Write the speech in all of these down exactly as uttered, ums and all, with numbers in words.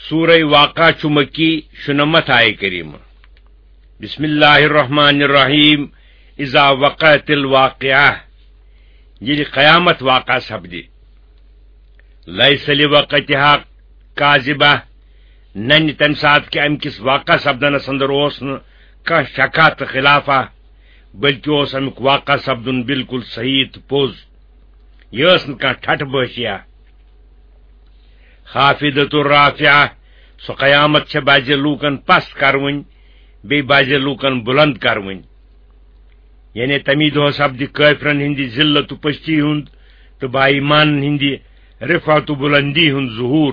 سورہ واقعہ چمکی شنمت آئے کریم بسم اللہ الرحمن الرحیم اذا وقعت الواقعہ یہ قیامت واقع سپدی لیس لوقتها کاذبہ نن تم سات کہ ام کس واقع سپدنس اندر اوس نہ شکا تو خلافہ بلکہ اس امیک واقع سپدن بالکل صحیح تو پوز یہ اس نہ ٹھٹ بشیا خافضۃ الرافعہ سو قیامت چھ باز لوکن پست کرون بی باز لوکن بلند کرون یعنی تمی دہ سپد کافرن ہندی ذلت و پستی ہند تو با ایمان ہندی رفعت و بلندی ہند ظہور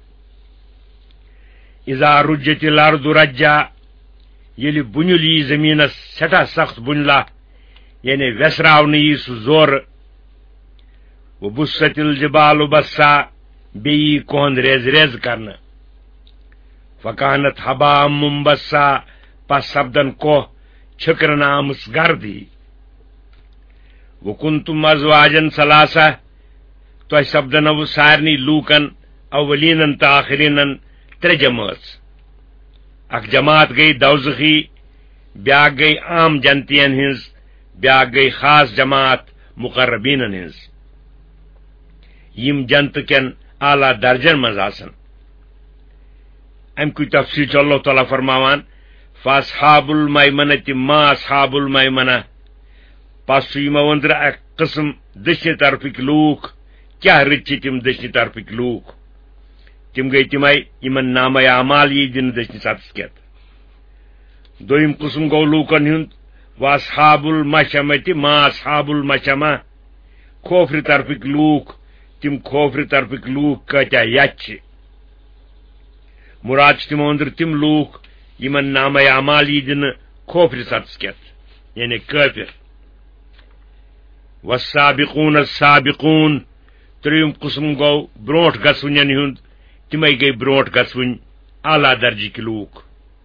اذا رجت الارض رجا یلی بنیل یہ زمینس سٹھا سخت بنلا یعنی وسراون یہ سہ زور و بست الجبال بسا بی کوہند ریز ریز کرنا فکانت حبا منبسا پس سپدن کوہ چھکرن آمس گردی وکنتم ازواجن ثلاثہ تو سپدن او سارنی لوکن اولینن تا آخرینن تر جماعت اخ جماعت گئی دوزخی بیاک گئی عام جنتین ہنز بیاک گئی خاص جماعت مقربینن ہنز یم جنت کن اعلی درجن مز آسن ام کی تفصیل اللہ تعالی فرماوان فاصحاب المیمنۃ ما اصحاب المیمنہ پس یمو اندر اک قسم دچنی طرفک لوک کیا رچ تم دچنی طرفک لوک تم گئی تمے یمن نامہ اعمال یہ دن دچنی سطس کت دویم قسم گو لوکن ہند واصحاب المشمۃ ما اصحاب المشمہ کھوفر طرفک لوک تم کھوفر طرفک لوک کتیا یچ مراد تمو اندر تم لوک یمن نامہ اعمال یہ دن کھوفر سطس کت یعنی کافر والسابقون السابقون تریم قسم گو بروٹ گسون ہند تمے گئی بروٹ گسون اعلی درجک لوک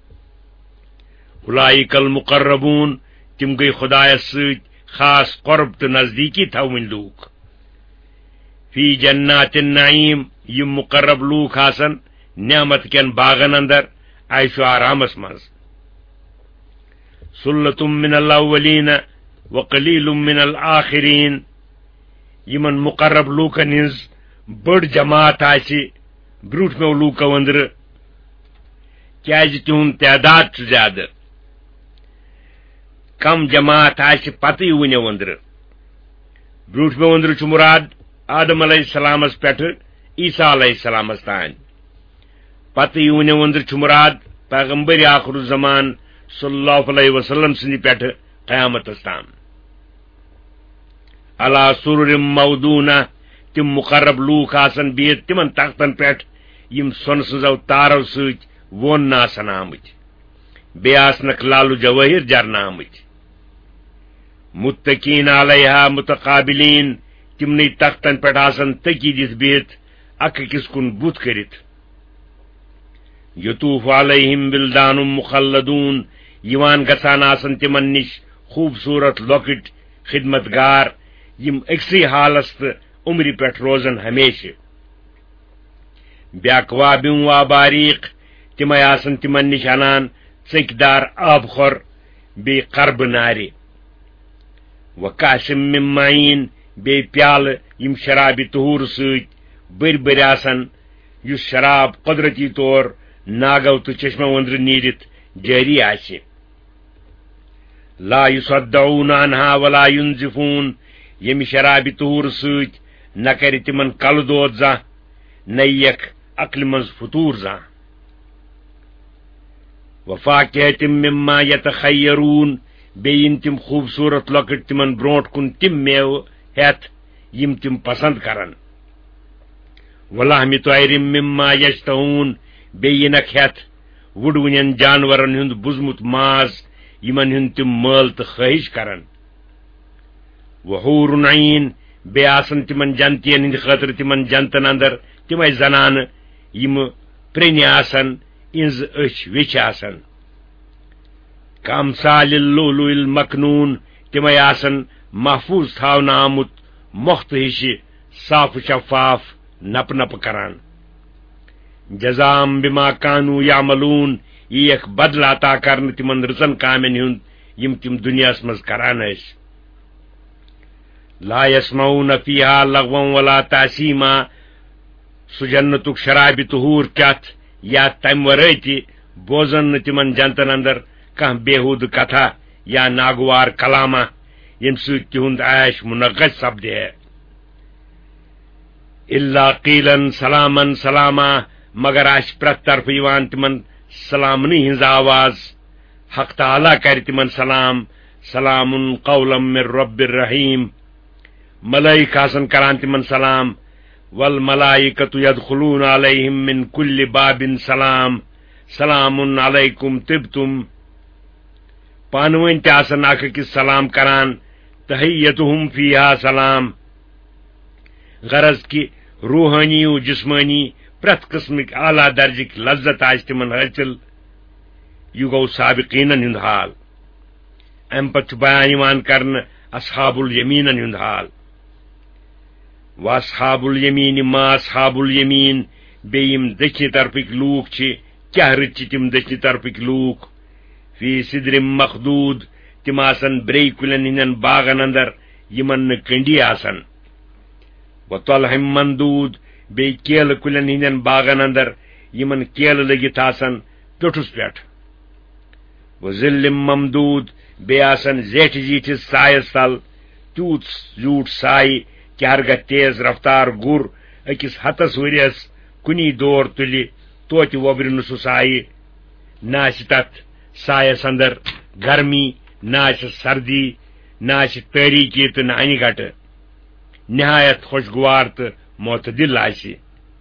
اولئک المقربون تم گئی خدایس ست خاص قرب تو نزدیکی تھون لوک فی جنات النعیم یم مقرب لوک آسن نعمت کن باغن اندر عیش و آرامس مز سلۃ من الاولین وقلیل من الآخرین یمن مقرب لوکن ہز بڑ جماعت آسی بروٹ میں لوکو اندر کیازِ تہند تعداد زیادہ کم جماعت آسی پتہ ونو اندر بروٹ میں اندر چھ مراد آدم علیہ السلام پہ عیسیٰ علیہ السلام تان پتہ ونو اندر چھ مراد پیغمبر آخر الزمان صلی اللہ علیہ وسلم سندی پہ قیامت تام علی سرر مودونہ تم مقرب لوک آسن بہت تمن تختن پہ یم سن سزو تارو ست ون آسن آمت بی آسنک لالو جواہر جرن آمت متقین علیہا متقابلین تمنی تختن پہ آسن تکی دت بہت اک کس کن بت کرت یطوف علیہم بلدان مخلدون یوان گسان آسن تمن نش خوبصورت لوکٹ خدمتگار یم اکسی حالس تو عمری پہ روزن ہمیشہ بیاکواب و باریق تمے آسن تمن نش انان ژکدار آب خور بی قرب ناری و کاسم من معین بی پیال یم شراب طہور ست بر بر آسن یس شراب قدرتی طور ناگو تو چشمہ اندر نیرت جاری آسہ لا یصدعون عنها ولا ینزفون یم شراب طہور ست نہ کر تمن کل دود زاں نہ یک عقل مز فطور زاں وفاکہۃ مما یتخیرون بیین تم خوبصورت لکٹ تمن برونٹ کن تم میو ہیت یم تم پسند کرن ولحم طیر مما یشتہون بیینک ہیت وڈونین جانورن ہند بزمت ماز یمن ہند تم مال تو خواہش کرن وحور عین بے آسن تمن جنتین ہند خاطر تمن جنتن اندر تمے زنان یم پرنی آسن انز اچھ وچ آسن کامثال اللؤلؤ المکنون تمے آسن محفوظ تھاونہ آمت مخت ہش صاف شفاف نپ نپ کران جزام بما کانوا یعملون، یہ ایک بدل عطا کرن تمن رزن کامن ہند یم تم دنیا مز کران اس۔ لا يسمعون فيها لغوا ولا تأثیما، سو جنتک شراب طہور کت یا تم ورٲے تہِ بوزن نہٕ تمن جنتن اندر کانٛہہ بےحود کتھا یا ناگوار کلامہ یم سۭتۍ تہنٛد عیش منغص سپدِ ہے۔ الا قیلن سلامن سلاما، مگر آس پرٛٮ۪تھ طرفہٕ یوان تمن سلامنی ہنٛز آواز، حق تعالیٰ کر تمن سلام، سلام قولا من رب الرحیم، ملائک آسن کران تمن سلام، والملائکۃ یدخلون علیہم من کل باب سلام، سلام علیکم طبتم، پانوین تہ آسن اکھ أکِس سلام کران، تحیتہم فیہا سلام، غرض کہ روحانی و جسمانی پرٛٮ۪تھ قسمک اعلیٰ درجک لذت آس تمن حٲصل۔ یہ گو سابقینن ہند حال۔ ام پتہ بیان یوان کرن اصحاب الیمینن ہند حال۔ واصحاب الیمین ما اصحاب الیمین، بیم دچنہِ طرفک لوک چھ کیا رٕتۍ چھ تم دچنہِ طرفک لوک، فی صدر مخدود، تم آسن بری کلین ہندین باغن اندر یمن نہ کنڈی آسن، وطلح مندود، بی کیل کلین ہندین باغن اندر یمن کیل لگت آسن پیٹھس پیٹھ، وظل ممدود، بی آسن زیٹھ زیٹھس سایس تل، تیوت زیوٹ سائے کہ ہرگاہ تیز رفتار گر اکس ہتس ورس کنی دور تلی توتہ وبر نہ سہ سائے، نہ آسہ تتھ سایس اندر گرمی، نہ آسہ سردی، نہ آسہ تاریکی تو نہ انہ گٹہ، نہایت خوشگوار تو معتدل آسہ۔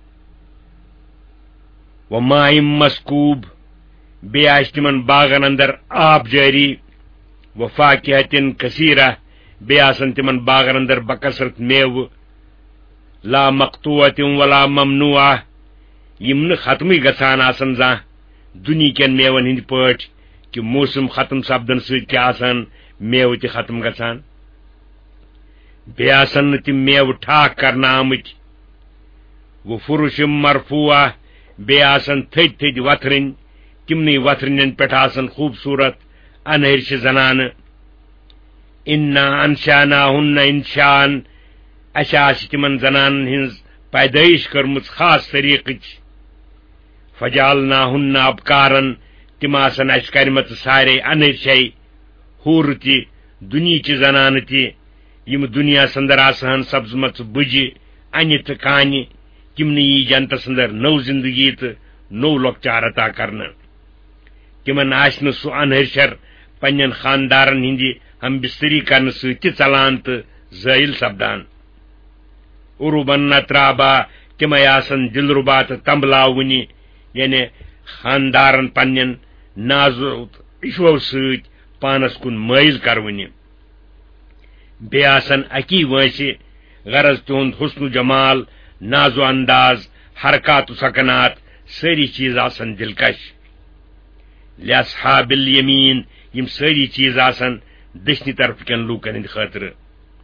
وماء مسکوب، بی آسہ تمن باغن اندر آب جاری، وفاکہۃ کثیرہ، بی آسن تمن باغن اندر بکثرت میوہ، لا مقطوعۃ ولا ممنوعہ، یم نہ ختم گژھان آسن زانٛہہ دنیا کین میون ہند پٲٹھۍ کہ موسم ختم سپدن سۭتۍ کیا آسان میوٕ تہِ ختم گژھان، بیٚیہِ آسن نہٕ تِم میوٕ ٹھاک کرنہٕ آمٕتۍ، وفرش مرفوعہ، بیٚیہِ آسن تھٔدۍ تھٔدۍ وتھرٕنۍ، تمنٕے وتھرنین پٮ۪ٹھ آسن خوبصورت انہرشہِ زنانہٕ، انا انشاناہن انشان، اسہ آسہِ تمن زنانن ہنز پیدائش کٔرمٕژ خاص طریقٕچ، فجعلناہن ابکارن، تم آسن اسہ کرمژٕ سارے انہرشے، حور تہِ دنیاچہِ زنانہٕ تہِ، یم دنیاس اندر آسہن سپزمژٕ بجہِ انہِ تہٕ کانہِ، تمنٕے یی جنتس اندر نو زندگی تہٕ نو لۄکچار عطا کرنہٕ، تمن آسہِ نہٕ سُہ انہرشر پننین خاندارن ہندِ ہم بستری کرنہٕ سۭتۍ تہِ ژلان تہٕ زٲیل سپدان، عروبن اترابا، تمے آسن دلربا تہٕ تمبلاوٕنہِ، یعنی خاندارن پننین نازو عشوو سۭتۍ پانس کُن مٲیل کروٕنہِ، بیٚیہِ آسن اکی وٲنٛسہِ، غرض تہنٛد حسن و جمال، ناز و انداز، حرکات و سکنات، سٲری چیز آسن دلکش۔ لاصحاب الیمین، یم سٲری چیز آسن دچنہِ طرف کین لوکن ہند خٲطرٕ۔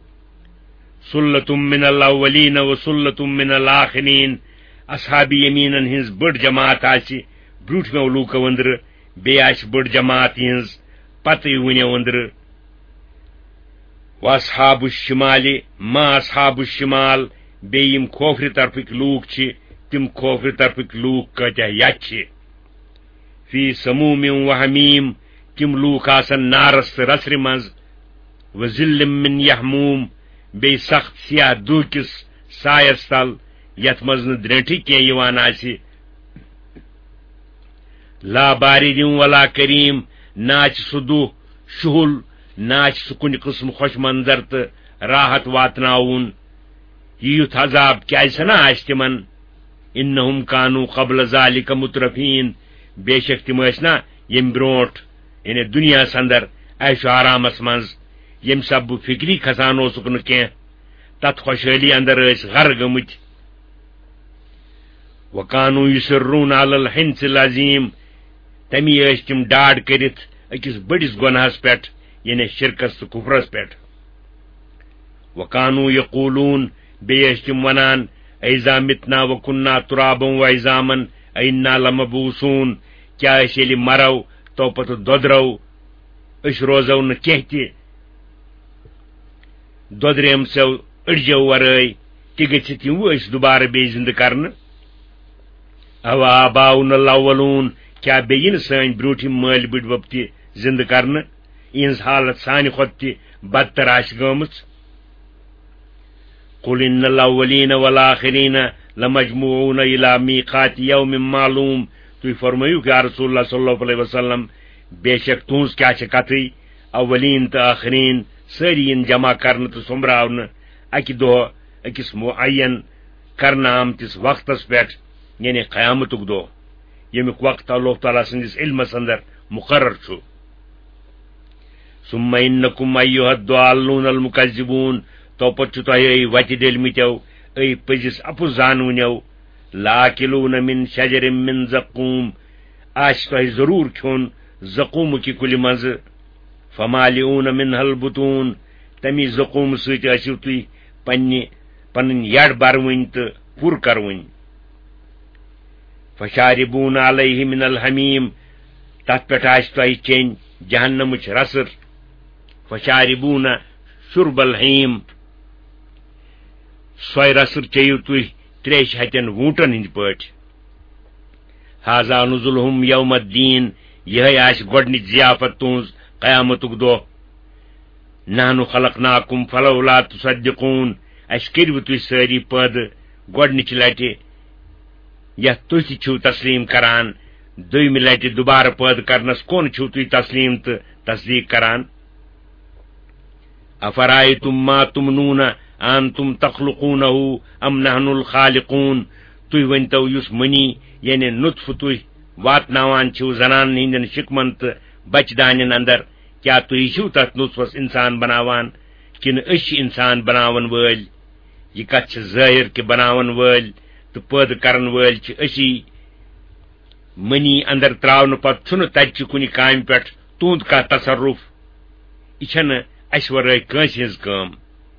سلتم من الاولین و سلتم من الاخرین، اصحاب یمینن ہنز بڑ جماعت آسہِ برٛوٗنٛٹھمیو لوٗکو أنٛدرٕ، بیٚیہِ آسہِ بٔڑ جماعت یِہنٛز پتہٕ یِوٕنیو أنٛدرٕ۔ واصحاب الشمال ما اصحاب الشمال، بیٚیہِ یِم کھوفرِ طرفٕکۍ لوٗکھ چھِ تِم کھوفرِ طرفٕکۍ لوٗکھ کۭتیاہ یتھ چھِ۔ فی سموم و حمیم، تِم لوٗکھ آسن نارس تہٕ رژھرِ منٛز، وظل من یحموم، بیٚیہِ سخت سیاہ دوٗکِس سایس تل یتھ منٛز نہٕ درٛینٛٹھٕے کینٛہہ یِوان آسہِ، لا بارد ولا کریم، نہ آسہِ سُہ دۄہ شُہُل، نہ آسہِ سُہ کُنہِ قٕسمہٕ خوش منظر تہٕ راحت واتناوُن، یُتھ عذاب کیازِ سنا آسہِ تِمن، انہم کانوا قبل ذالک مترفین، بے شک تِم ٲسۍ نا ییٚمہِ برونٛٹھ یعنی دنیاہس اندر عیش و آرامس منٛز، ییٚمہِ سببہٕ بہٕ فکری کھسان اوسُکھ نہٕ کینٛہہ، تتھ خۄشحٲلی اندر ٲسۍ غر گٔمٕتۍ۔ وکانوا یُصرون علی الحنث العظیم، تمی ٲسۍ تِم ڈاڈ کٔرِتھ أکِس بٔڑِس گۄناہس پٮ۪ٹھ یعنی شرکس تہٕ کُفرس پٮ۪ٹھ۔ وکانوا یقولون، بیٚیہِ ٲسۍ تِم ونان، ایزا متنا وکنا ترابا وعظاما، اینا لمبعوثون کیا أسۍ ییٚلہِ مرو تو پتہٕ دۄدرو أسۍ روزو نہٕ کینٛہہ تہِ دۄدریمژو أڑجو ورٲے تہِ گٔژھِتھ یِمو أسۍ دُبارٕ بیٚیہِ زِندٕ کرنہٕ اوا آباؤنا الاولون کیا بیٚیہِ نہٕ سٲنۍ برٛوٗنٛٹھِم مٲلۍ بٕڈبب تہِ زِندٕ کرنہٕ یِہٕنٛز حالت سانہِ کھۄتہٕ تہِ بدتر آسہِ گٲمٕژ قل ان الاولین والآخرین لمجموعون الى میقات یوم معلوم تُہۍ فرمٲیِو یا رسول اللہ صلی اللہ علیہ وسلم بے شک تُہٕنٛز کیاہ چھِ کتھٕے اولین تہٕ آخرین سٲری یِن جمع کرنہٕ تہٕ سوٚمبراونہٕ اکہِ دۄہ أکِس معین کرنہٕ آمتِس وقتس پٮ۪ٹھ یعنی قیامتُک دۄہ ییٚمیُک وقت اللہ تعالیٰ سٕنٛدِس علمس اندر مقرر چھُ ثم انکم ایھا الضالون المکذبون تو پتہٕ چھُ تۄہہِ أے وتہِ ڈٔلمٕتیو أے پٔزِس اپُز زانوٕنیو لاکلون من شجر من زقوم آسہِ تۄہہِ ضروٗر کھیوٚن زقوٗمہٕ کہِ کُلہِ منٛزٕ فمالئون منها البطون تمی زقوٗمہٕ سۭتۍ ٲسِو تُہۍ پننہِ پنٕنۍ یڈ بروٕنۍ تہٕ پُر کروٕنۍ فشاربون علیہ من الحمیم تتھ پٮ۪ٹھ آسہِ تۄہہِ چیٚنۍ جہنمٕچ رسر فشاربون شرب الحیم سۄے رسر چیٚیِو تُہۍ تریش ہتٮ۪ن ووٗنٹن ہٕنٛدۍ پٲٹھۍ ہذا نزلہم یوم الدین یِہے آسہِ گۄڈنِچ ضیافت تُہنٛز قیامتُک دۄہ نحنُ خلقناکم فلولا تصدقون اسہِ کٔرِوٕ تُہۍ سٲری پٲدٕ گۄڈنِچہِ لٹہِ یتھ تُہۍ تہِ چھِو تسلیٖم کران دوٚیمہِ لٹہِ دُبارٕ پٲدٕ کرنس کون چھِو تُہۍ تسلیٖم تہٕ تصدیٖق کران افرایتم ما تمنون انتم تخلقونه ام نحن الخالقون تُہۍ ؤنۍتو یُس منی یعنی نطفہٕ تُہۍ واتناوان چھِو زنانن ہٕنٛدٮ۪ن شکمن تہٕ بچہِ دانٮ۪ن اندر کیاہ تُہۍ چھِو تتھ نطفس انسان بناوان کِنہٕ أسۍ چھِ انسان بناون وٲلۍ یہِ کتھ چھِ ظٲہر کہِ بناون وٲلۍ تہٕ پٲدٕ کرن وٲلۍ چھِ أسی منی اندر تراونہٕ پتہٕ چھُنہٕ تتہِ کُنہِ کامہِ پٮ۪ٹھ تُہنٛد کانٛہہ تصرف یہِ چھنہٕ اسہِ ورٲے کٲنٛسہِ ہٕنٛز کٲم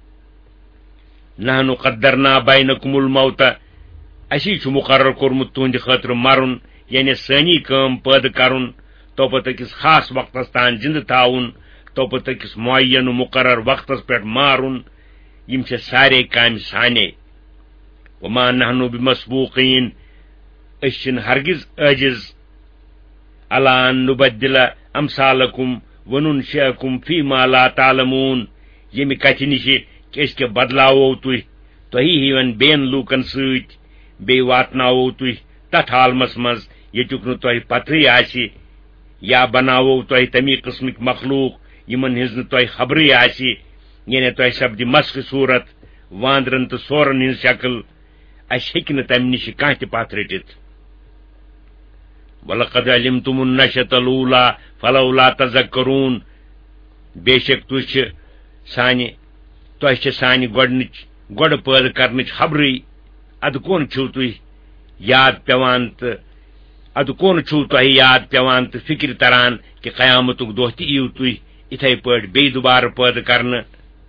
نحنُ قدرنا بینکم الموت اسی چھُ مقرر کوٚرمُت تُہنٛدِ خٲطرٕ مرُن یعنی سٲنی کٲم پٲدٕ کرُن تو پتہٕ أکِس خاص وقتس تام زِندٕ تھاوُن تو پتہٕ أکِس معین و مقرر وقتس پٮ۪ٹھ مارُن یِم چھِ سارے کامہِ سانے وما نحنُ بمسبوقین أسۍ چھِنہٕ ہرگز عٲجز علی ان نبدل امثالکم وننشئکم فیما لا تعلمون ییٚمہِ کتھِ نِشہِ کہ أسۍ کیٛاہ بدلاوو تُہۍ تۄہی ہِوٮ۪ن بیٚین لوٗکن سۭتۍ بیٚیہِ واتناوو تُہۍ تتھ عالمس منٛز ییٚتیُک نہٕ تۄہہِ پتہٕے آسہِ یا بناوو تۄہہِ تمی قٕسمٕکۍ مخلوٗق یِمن ہٕنٛز نہٕ تۄہہِ خبرٕے آسہِ یعنی تۄہہِ سپدِ مسخہِ صوٗرت واندرن تہٕ سورن ہٕنٛز شکل اسہِ ہیٚکہِ نہٕ تمہِ نِش کانٛہہ تہِ پتھ رٔٹِتھ ولقد علمتم النشأة الأولى فلولا تذکرون بے شک تُہۍ چھِ سانہِ تۄہہِ چھِ سانہِ گۄڈنِچ گۄڈٕ پٲدٕ کرنٕچ خبرٕے ادٕ کون چھِو تُہۍ یاد پیوان تہٕ ادٕ کون چھُو تۄہہِ یاد پیوان تہٕ فکر تران کہِ قیامتُک دۄہ تہِ یِیِو تُہۍ یِتھے پٲٹھۍ بیٚیہِ دُبارٕ پٲدٕ کرنہٕ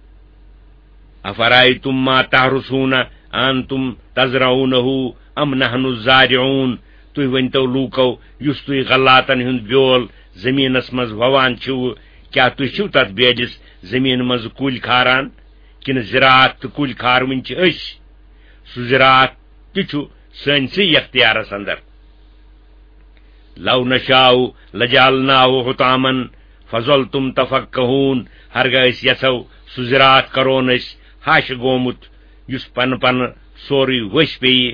افرایتم ما تحرثون انتم تزرعونه ام نحن الزارعون تُہۍ ؤنۍتو لوٗکو یُس تُہۍ غلاتن ہُنٛد بیول زٔمیٖنس منٛز ووان چھِو کیاہ تُہۍ چھِو تتھ بیڈِس زٔمیٖن منٛز کُلۍ کھاران کِنہٕ زِراعت تہٕ کُلۍ کھاروٕنۍ چھِ أسۍ سُہ زِراعت تہِ چھُ سٲنسٕے اختیارس اندر لو نشاء لجعلناه حطاما فظلتم تفکہون ہرگاہ أسۍ یژھو سُہ زِراعت کرون أسۍ ہش گومُت یُس پنہٕ پنہٕ سورُے ؤسۍ پیٚیہِ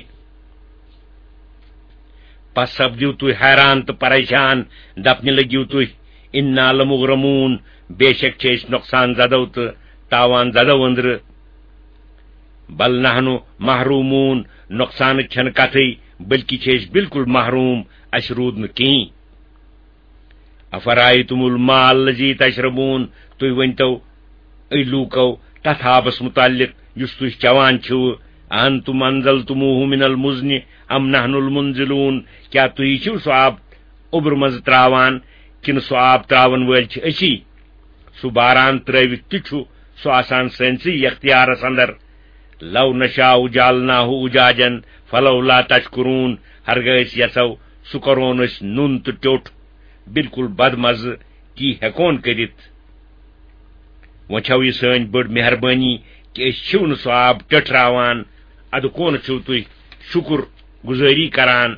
پس سپدِو تُہۍ حیران تہٕ پریشان دپنہِ لٔگِو تُہۍ انا لمغرمون بے شک چھِ أسۍ نۄقصان زدو تہٕ تاوان زدو أنٛدرٕ بل نحنُ محرومون نۄقصانٕچ چھنہٕ کتھٕے بلکہِ چھِ أسۍ بالکل محروم اسہِ روٗد نہٕ کِہیٖنۍ افرایتم الماء الذی تشربون تُہۍ ؤنۍتو أے لوٗکو تتھ آبس متعلق یُس تُہۍ چٮ۪وان چھِو انتم انزلتموه من المزن ام نحن المنزلون کیاہ تُہی چھِو سُہ آب اوٚبرٕ منٛزٕ تراوان کِنہٕ سُہ آب تراون وٲلۍ چھِ أسی سُہ باران ترٲوِتھ تہِ چھُ سُہ آسان سٲنسٕے اختیارس اندر لو نشاء جعلناه اجاجا فلولا تشکرون ہرگاہ یسو سہ کرون اس نون تو ٹوٹ بالکل بد مزہ تی ہیکون کرت و چھو یہ سن بڑ مہربانی کہ اس چھو سہ آب ٹٹراوان اد کون چھو تھی شکر گزاری کران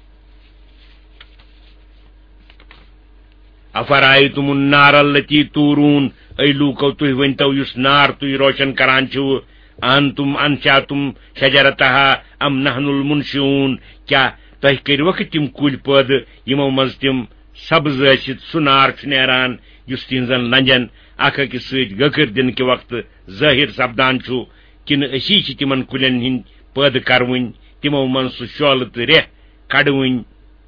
افرائیتم النار التی تورون اے لوکو تھی ونتو یس نار تھی روشن کران چھو انتم انشاتم شجرتها ام نحن المنشئون کیا تہ کروک تم کل پود یمو مز تم سبز ٲسِتھ سُہ نار چھُ نیران یُس تہنزن لنجن اکھ أکِس سۭتۍ گٔکٕر دِنہٕ کہِ وقتہٕ ظٲہِر سپدان چھُ کِنہٕ أسی چھِ تِمن کُلٮ۪ن ہٕنٛدۍ پٲدٕ کروٕنۍ تِمو منٛز سُہ شولہٕ تہٕ ریٚہہ کڑوٕنۍ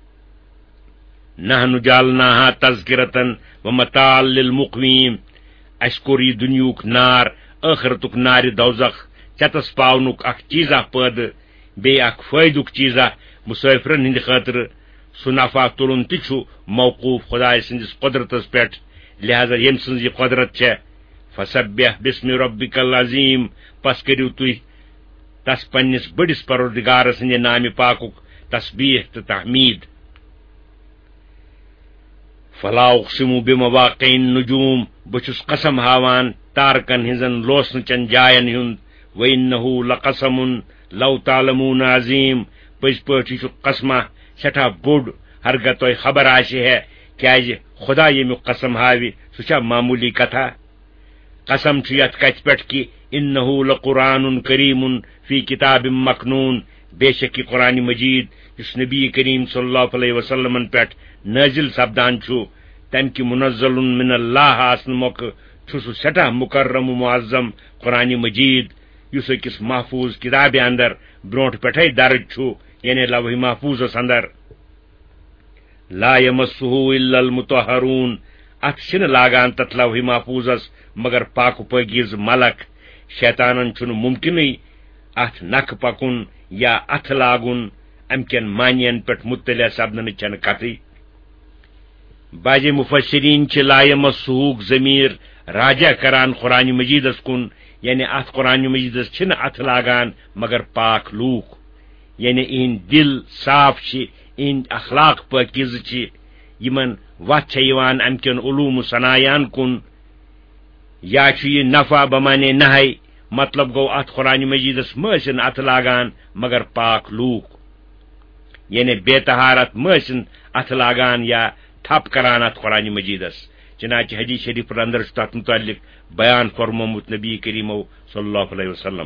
نحن جعلناها تذکرةً ومتاعا للمقویٖن اسہِ کوٚر یہِ دُنیہُک نار ٲخرتُک نارِ دوزخ ژٮ۪تس پاونُک اکھ چیٖزا پٲدٕ بیٚیہِ اکھ فٲیدُک چیٖزا مسٲفرن ہٕنٛدِ خٲطرٕ سُہ نفع تُلُن تہِ چھُ موقوٗف خۄداے سٕنٛدِس قۄدرتس پٮ۪ٹھ لہذا ییٚمہِ سٕنٛز یہِ قۄدرت چھےٚ فسبح بسم ربک العظیٖم پس کٔرِو تُہۍ تس پننِس بٔڑِس پروردگار سٕنٛدِ نامہِ پاکُک تسبیح تہٕ تحمیٖد فلا اقسم بمواقع النجوم بہٕ چھُس قسم ہاوان تارکن ہٕنٛزن لوسنٕچن جاین ہُنٛد وانه لقسم لو تعلمون عظیٖم پٔزۍ پٲٹھۍ یہِ چھُ قسمہ سٹھاہ بوٚڑ ہرگاہ تۄہہِ خبر آسہِ ہے کیازِ خدا ییٚمیُک قسم ہاوِ سُہ چھا معموٗلی کتھا قسم چھُ یتھ کتھِ پٮ۪ٹھ کہِ انه لقرآن کریم فی کتاب مکنون بے شک یہِ قرآن مجید یُس نبی کریم صلی اللہ علیہ وسلمن پٮ۪ٹھ نازل سپدان چھُ تمہِ کہِ منزل من اللہ آسنہٕ مۄکھٕ چھُ سُہ سٹھاہ مکرم و معظم قرآن مجید یُس أکِس محفوظ کتابہِ اندر برونٹھ پٮ۪ٹھے درج چھُ یعنی لوح محفوظس اندر لا یمسہ الا المطہرون اتھ چھنہٕ لاگان تتھ لوح محفوظس مگر پاک و پاکیز ملک شیطانن چھُنہٕ ممکنٕے اتھ نکھٕ پکُن یا اتھ لاگُن امہِ کٮ۪ن معنین پٮ۪ٹھ مطلع سپدنٕچ چھنہٕ کتھٕے بعض مفسرین چھِ لا یمسہُک ضمیٖر راجع کران قرآن مجیدس کُن یعنی اتھ قرآن مجیدس چھنہٕ اتھ لاگان مگر پاک لوٗکھ یعنی اہند دل صاف چھِ اہند اخلاق پٲکیزٕ چھِ یمن وتھ چھےٚ یِوان امہِ کٮ۪ن علوٗم و صنایعن کُن یا چھُ یہِ نفع بمانے نہے مطلب گوٚو اتھ قرآن مجیدس مٲسِن اتھ لاگان مگر پاک لوٗکھ یعنی بے طہارت مٲسِن اتھ لاگان یا تھپ کران اتھ قرآن مجیدس چنانچہ حدیث شریف اندر چھُ تتھ متعلق بیان فرمومُت نبی کریمو صلی اللہ علیہ وسلم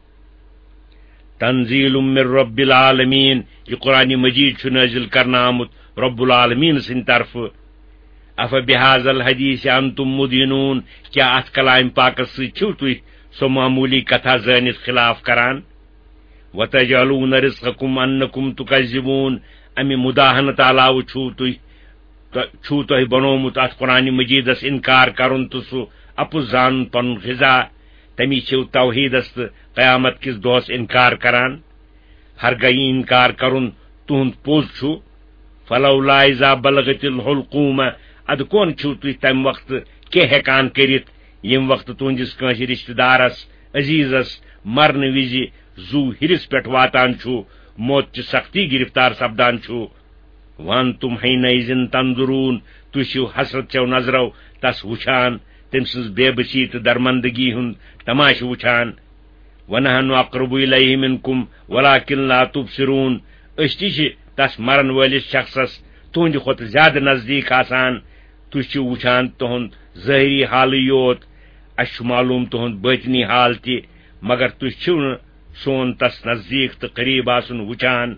تنزیل من رب العالمین یہ قرآن مجید چھُ نازل کرنہٕ آمُت رب العالمین سٕنٛدِ طرفہٕ اف بہذا الحدیث انتم مدینون کیا اتھ کلام پاکس سۭتۍ چھِو تُہۍ سۄ معموٗلی کتھا زٲنِتھ خلاف کران وتجعلون رزقکم انکم تکذبون امہِ مداحنت علاوٕ چھُو تُہۍ چھُو تۄہہِ بنومُت اتھ قرآن مجیدس انکار کرُن تہٕ سُہ اپُز زانُن پنُن غذا تمی چھِو توحیدس تہٕ قیامت کِس دۄہس انکار کران ہرگاہ یہِ انکار کرُن تُہُنٛد پوٚز چھُ فلولا اذا بلغت الحلقوم ادٕ کون چھِو تُہۍ تمہِ وقتہٕ کینٛہہ ہیکان کٔرِتھ ییٚمہِ وقتہٕ تُہنٛدِس کٲنٛسہِ رشتہٕ دارس عزیزس مرنہٕ وِزِ زُو ہِرِس پٮ۪ٹھ واتان چھُ موتچہِ سختی گرفتار سپدان چھُ وان تم حینئذ تنظرون تُہۍ چھِو حسرت چو نظرو تس وٕچھان تٔمۍ سٕنٛز بے بسی تہٕ درمندگی ہُنٛد تماشہٕ وٕچھان ونحن اقرب الیہ منکم ولکن لا تبصرون أسۍ تہِ چھِ تس مرن وٲلِس شخصس تُہنٛدِ کھۄتہٕ زیادٕ نزدیٖک آسان تُہۍ چھِو وٕچھان تُہنٛد ظٲہری حالٕے یوت اسہِ چھُ معلوٗم تُہنٛد باطنی حال تہِ مگر تُہۍ چھِو نہٕ سون تس نزدیٖک تہٕ قریب آسُن وٕچھان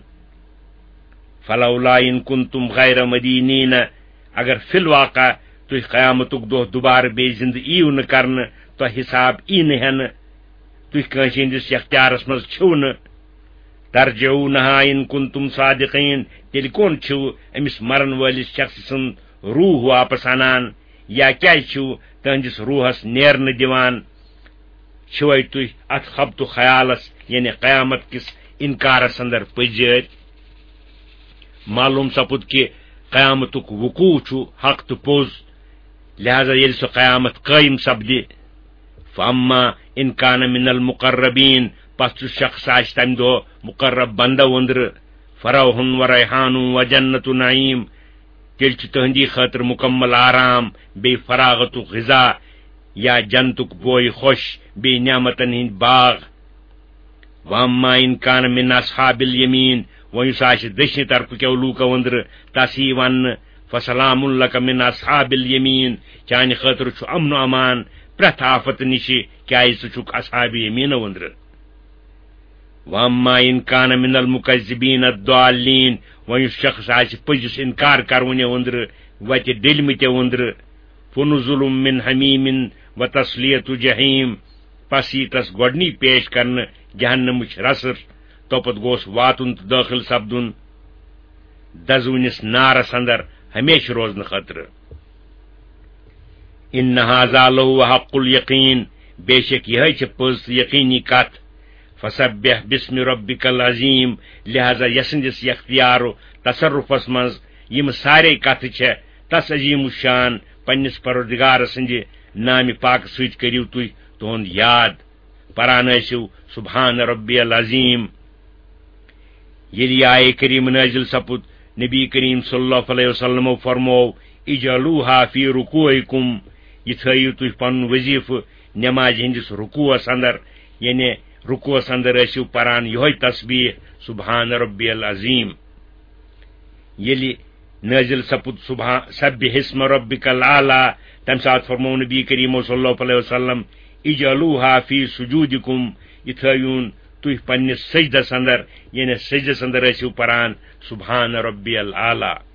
فلولا ان کنتم غیر مدینین اگر فی الواقع تُہۍ قیامتُک دۄہ دُبارٕ بیٚیہِ زندٕ یِیِو نہٕ کرنہٕ تۄہہِ حساب یی نہٕ ہٮ۪نہٕ تُہۍ کٲنٛسہِ ہٕنٛدِس اختیارس منٛز چھِو نہٕ ترجعونہا ان کنتم صادقین تیٚلہِ کون چھِو أمِس مرن وٲلِس شخص سُنٛد روح واپس انان یا کیازِ چھِو تہنٛدِس روحس نیرنہٕ دِوان چھِوے تُہۍ اتھ خبتُک خیالس یعنی قیامت کِس انکارس اندر پٔزۍ معلوٗم سپُد کہِ قیامتُک وقوع چھُ حق تہٕ پوٚز لہذا ییٚلہِ سۄ قیامت قٲیِم سپدِ فاما ان کان من المقربین پس سُہ شخص آسہِ تمہِ دۄہ مقرب بندو أنٛدرٕ فروحن و ریحان و جنت نعیم، تیٚلہِ چھُ تُہنٛدی خٲطرٕ مکمل آرام بیٚیہِ فراغتُک غذا یا جنتُک بوے خوش بیٚیہِ نعمتن ہٕنٛدۍ باغ. واما ان کان من اصحاب الیمین، وۄنۍ یُس آسہِ دٔچھنہِ طرفہٕ کیو لوٗکو أنٛدرٕ تس یی وننہٕ فسلام لک من اصحاب الیمین، چانہِ خٲطرٕ چھُ امن و امان پرٛٮ۪تھ آفت نِشہِ کیازِ ژٕ چھُکھ اصحاب یمیٖنو أنٛدرٕ. واما ان کان من المکذبین الضالین، وۄنۍ یُس شخص آسہِ پٔزِس انکار کرونیو أنٛدرٕ وتہِ ڈٔلمٕتیو أنٛدرٕ فنزل من حمیم و تسلیت جحیم، پس یی تس گۄڈنی پیش کرنہٕ جہنمٕچ رسر، توپت گوس واتُن تہٕ دٲخل سپدُن دزوٕنِس نارس اندر ہمیشہ روزنہٕ خٲطرٕ. ان ھذا لہو حق الیقین، بے شک یہے چھِ پٔز تہٕ یقینی کتھ. فسبح بسم ربک العظیم، لہذا یسندس اختیار و تصرفس منز یم سارے کتھ چھےٚ تس عظیم الشان پننس پروردگار سٕنٛدِ نامہِ پاک سۭتۍ کٔرِو تُہۍ تُہُنٛد یاد، پران ٲسِو سبحان ربی العظیم. ییٚلہِ یہ آیے کریم نازل سپُد، نبی کریم صلی اللہ علیہ وسلمو فرمو اجعلوہا فی رکوعکم، یہ تھٲیِو تُہۍ پنُن وظیفہٕ نمازِ ہٕنٛدِس رکوعس اندر، یعنی رکوعس اندر ٲسِو پران یہوے تسبیح سبحان ربی العظیم. ییٚلہِ نازل سپُد سبحان سبح اسم ربک الاعلی، تمہِ ساتہٕ فرمو نبی کریم صلی اللہ علیہ وسلم اجعلوہا فی سجودکم، یہ تھٲیوُن تُہۍ پننس سجدس اندر، یعنی سجدس اندر ٲسِو پران سبحان ربی الاعلی.